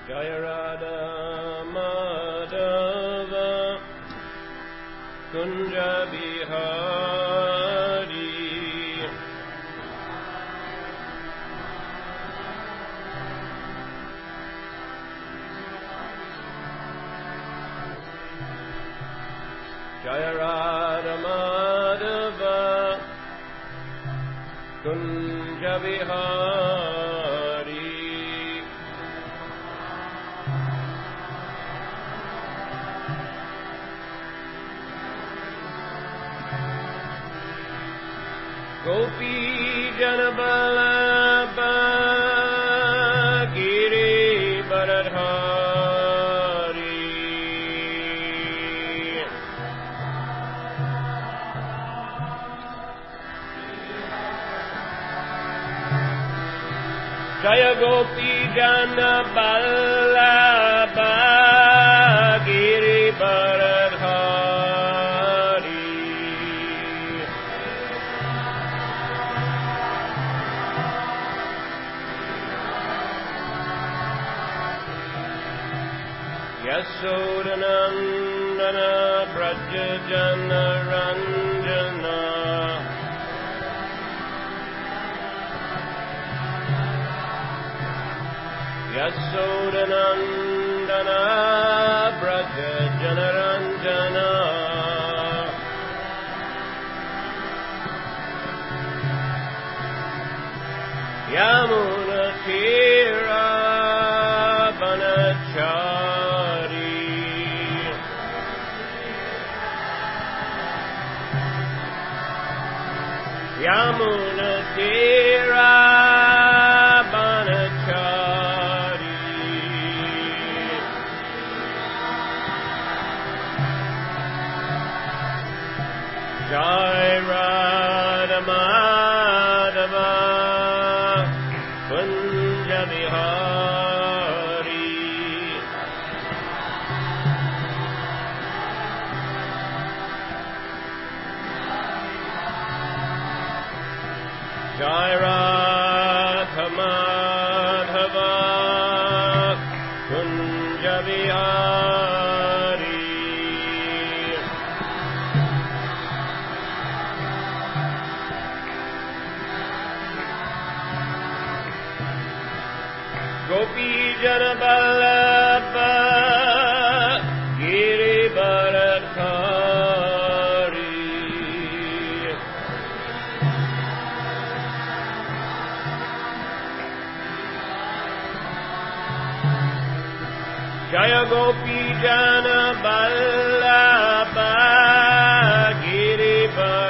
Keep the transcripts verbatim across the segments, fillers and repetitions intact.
Jaya Radha Madhava Kunja Bihari Jaya Radha Madhava Kunja Bihari Gopi Janaballabha Giri Bharadhari Jaya Gopi Janaballabha Giri Bharadhari Yasodanandana Brajajana Ranjana Yasodanandana Brajajana Ranjana Yamuna Tira Banachari Yamuna Tira Banachari Jai Radha Madhava Kunja Bihari Jai Radha Madhava Kunja Bihari Gopi Janaballabha Giri Bharadhari Jaya Gopi Janaballabha Giri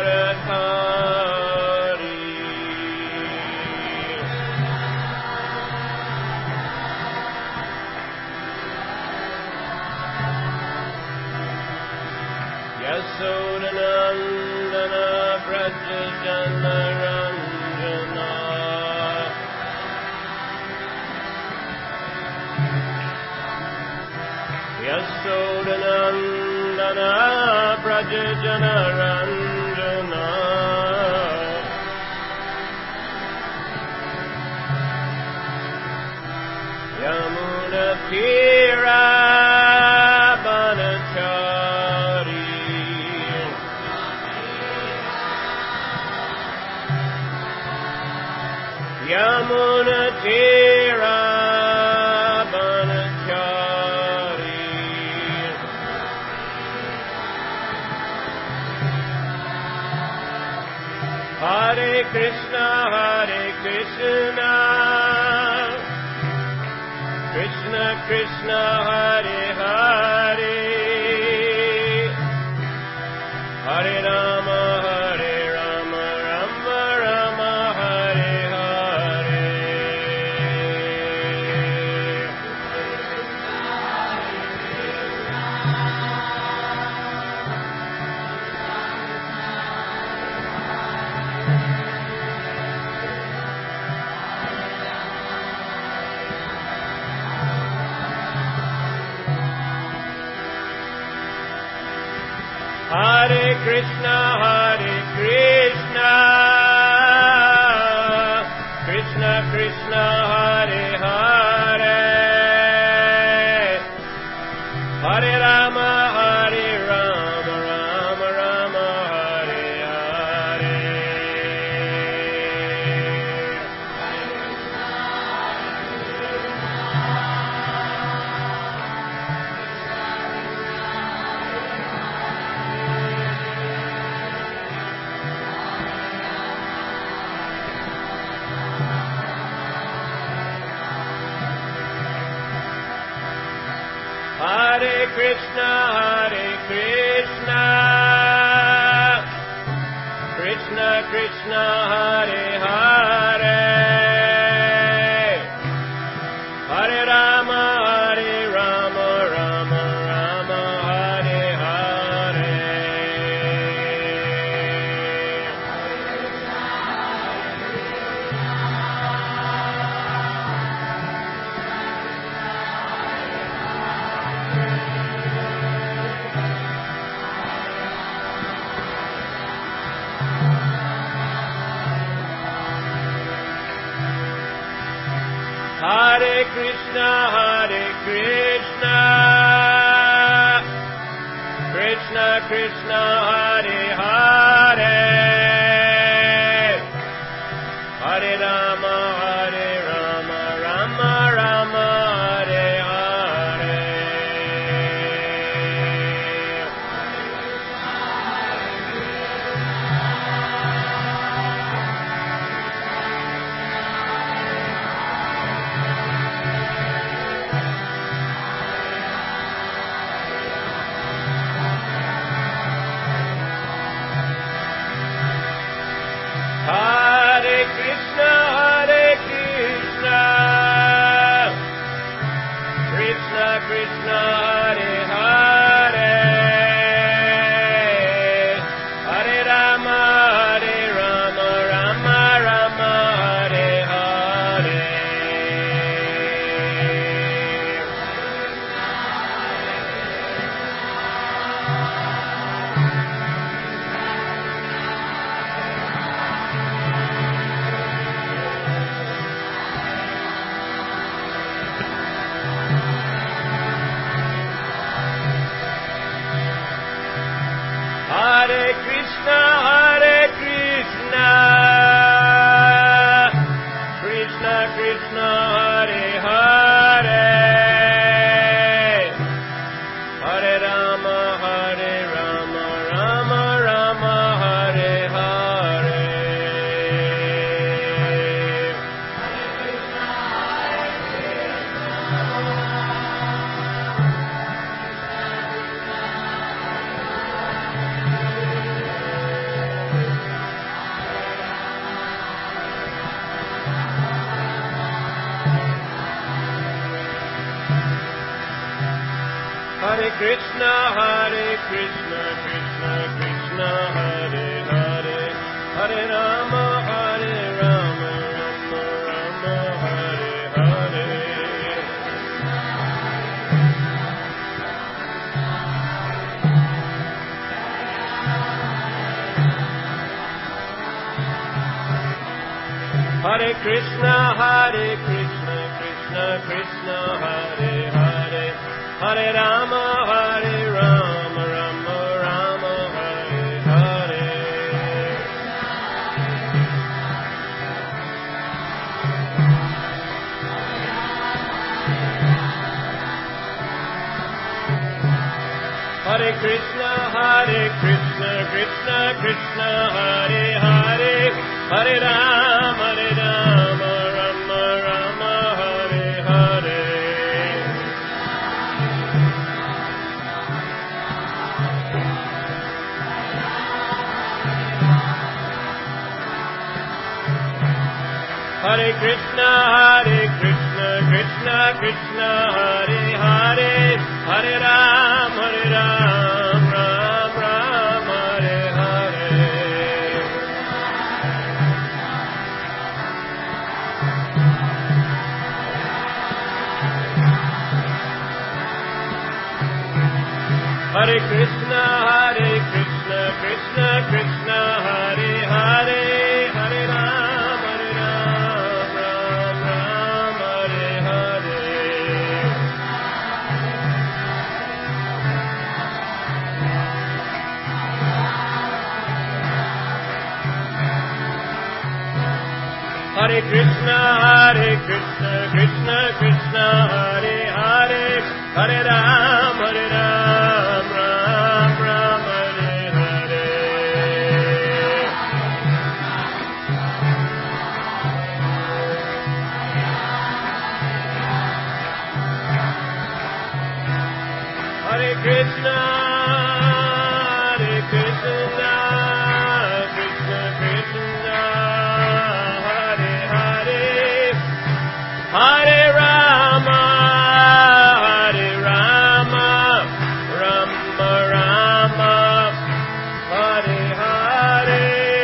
Bharadhari Yasodanandana Brajajana Ranjana Yasodanandana Brajajana Ranjana Yamuna Tira Banachari Yamuna Tira Banachari Hare Krishna Hare Krishna Krishna Krishna Hare Hare Hare Rama Hare Rama Rama Rama Hare Hare Hare Krishna, Hare Krishna, Krishna Krishna, Hare Hare, Krishna, Hare Krishna, Krishna Krishna, Hare Hare, Hare Rama, Hare Rama, Rama Rama, Hare Hare. Hare Krishna, Hare Krishna, Krishna Krishna, Hare Hare, Hare Rama, Hare Rama, Rama Rama, Hare Hare. Hare Krishna, Hare Krishna, Krishna Krishna, Hare Hare, Hare Rama, Hare Rama, Rama Rama, Hare Hare. Hare Krishna, Hare Krishna, Krishna Krishna, Hare Hare, Hare Rama, Hare Rama, Rama Rama, Hare Hare. Hare Krishna, Hare Krishna, Krishna Krishna, Hare Hare, Hare Rama, Hare Rama, Rama Rama, Hare Hare. Hare Krishna, Hare Krishna, Krishna Krishna, Hare Hare, Hare Rama, Hare Rama, Rama Rama, Hare Hare. Hare Krishna, Hare Krishna, Krishna Krishna, Hare Hare, Hare Rama, Hare Rama, Rama Rama, Hare Hare. Hare Krishna, Hare Krishna, Krishna Krishna, Hare Hare, Hare Ram, Hare Ram, Ram Ram, Hare Hare. Hare Krishna, Hare Krishna, Krishna Krishna, Hare Hare, Hare Ram, Hare Ram, Ram Ram, Hare Hare. Hare Krishna, Hare Krishna, Krishna Krishna, Hare Hare, Hare Ram, Hare Ram, Ram Ram, Hare Hare. Hare Hare Rama, Hare Rama, Rama Rama, Hare Hare.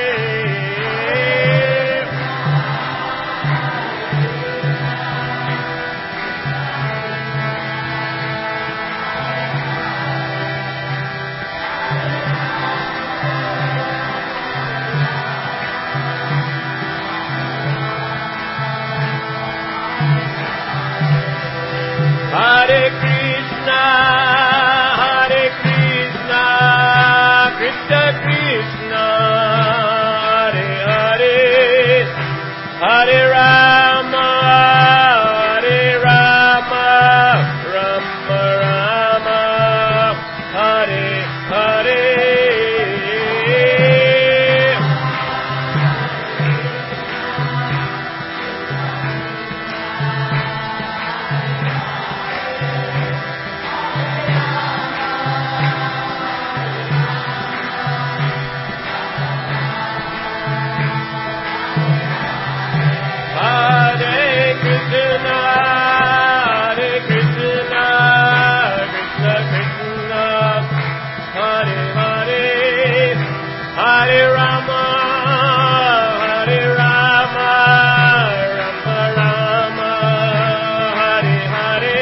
Hare Krishna, Hare Krishna, Krishna Krishna, Hare Hare, Hare Rama, Hare Rama, Rama Rama, Hare Hare. Hare Krishna, Hare Krishna, Krishna Krishna, Hare Hare, Hare Rama, Hare Rama, Rama Rama, Hare Hare.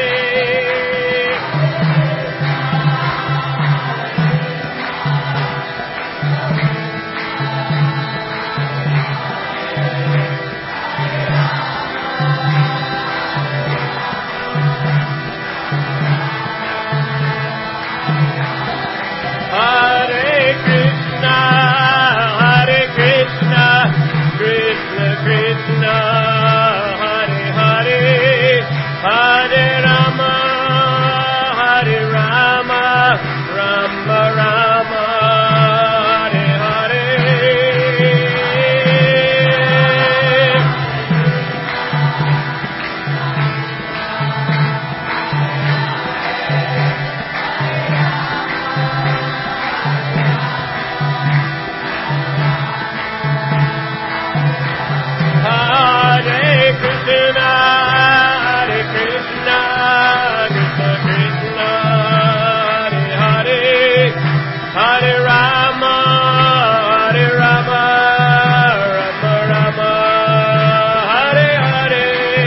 Hare Krishna, Hare Krishna, Krishna Krishna, Hare Hare, Hare Rama, Hare Rama, Rama Rama, Hare Hare. Hare Krishna, Hare Krishna, Krishna Krishna, Hare Hare, Hare Rama, Hare Rama, Rama Rama, Hare Hare.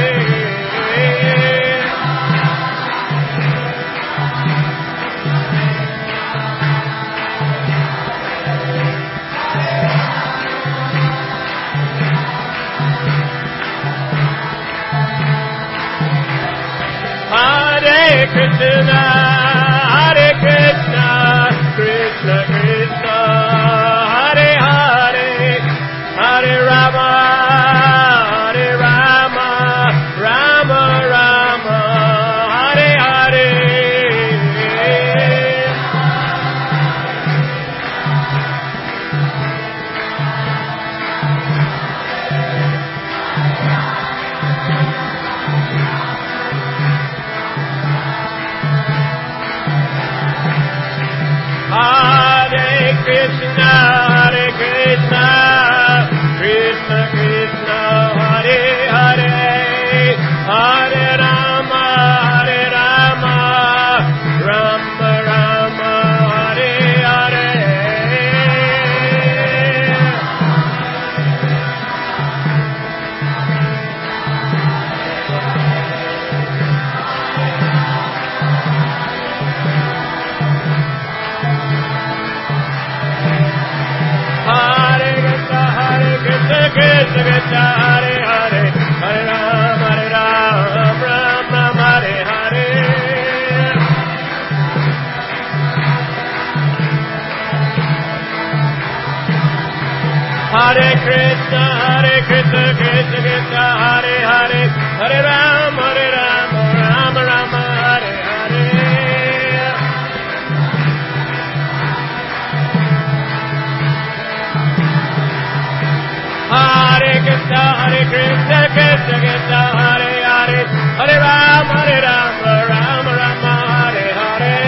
Hare Krishna, Hare Krishna, Krishna Krishna, Hare Hare, Hare Rama, Hare Rama, Rama Rama, Hare Hare. Hare Krishna, Hare Krishna, Krishna Krishna, Hare Hare, Hare Rama, Hare Rama, Rama Rama, Hare Hare. Hare Krishna, Hare Krishna, Krishna Krishna, Hare Hare, Hare Rama, Hare Rama, Rama Rama, Hare Hare. Hare Krishna, Hare Krishna, Krishna Krishna, Hare Hare, Hare Rama, Hare Rama, Rama Rama, Hare Hare. Hare Krishna, Hare Krishna, Krishna Krishna, Hare Hare, Hare Rama, Hare Rama, Rama Rama, Hare Hare.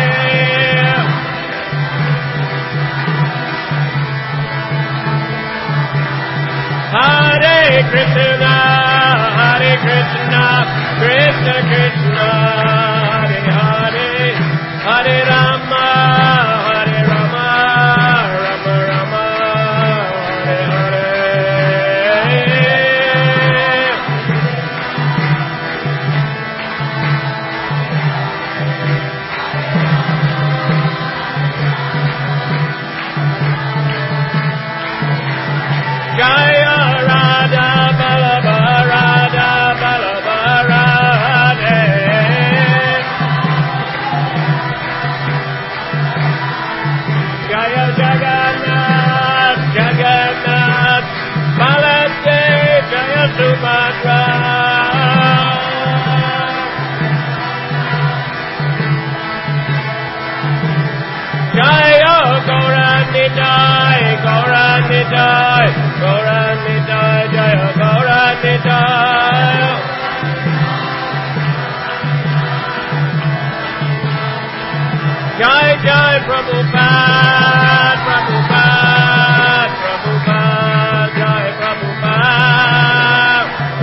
Hare Krishna, Hare Krishna. Krishna, Krishna Krishna, Hare Hare, Hare Rama, Hare Rama, Rama Rama, Hare Hare. Jaya Radha Ballabha Radha Ballabha Radhe. Jaya Jagannath Jagannath Baladev Jaya Subhadra. Jaya Gauranitai Gauranitai Gauranitai Jaya Gauranitai. Jai Jai Prabhupada Prabhupada Prabhupada Jai Prabhupada.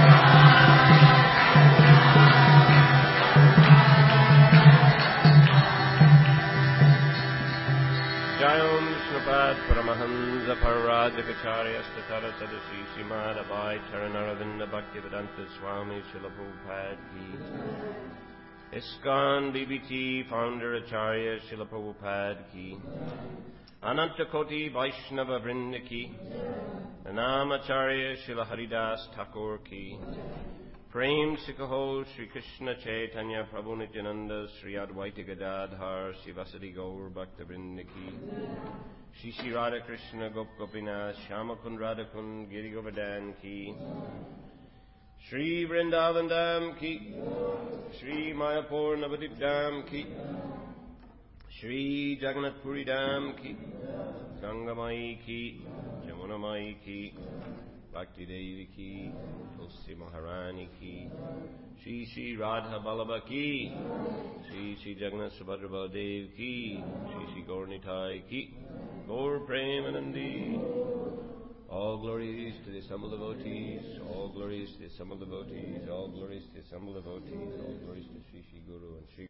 Jayam Shripad Paramahansa Parajagacharya Statara Sadasi Srimad Abhay Charanaravinda Bhaktivedanta Swami Srila Prabhupada Ki. ISKCON B B T Founder Acharya Srila Prabhupada Ki. Anantakoti Vaishnava Vrinda Ki. Nanam Acharya Srila Haridas Thakur Ki. Prem Sikaho Sri Krishna Chaitanya Prabhu Nityananda Sri Advaita Gadadhar Sri Vasadi Gaur Bhakta Vrinda Ki. Shri Shri Radha Krishna Gop Gopinath Shyamakund Radhakund Giri Govardhan Ki. Shri Vrindavan Dham Ki. Shri Mayapur Navadip Dham Ki. Shri Jagannath Puri Dham Ki. Gangamai Ki. Jamunamai Ki. Bhakti Devi Ki. Tulsi Maharani Ki. Shri Shri Radha Ballabha Ki. Shri Shri Jagannath Subhadra Baladev Ki. Shri Shri Gauranitai Ki. Gaur Premanandi. All glories to the assembled devotees, all glories to the assembled devotees, all glories to the assembled devotees, all glories to Shri Shri Guru and Shri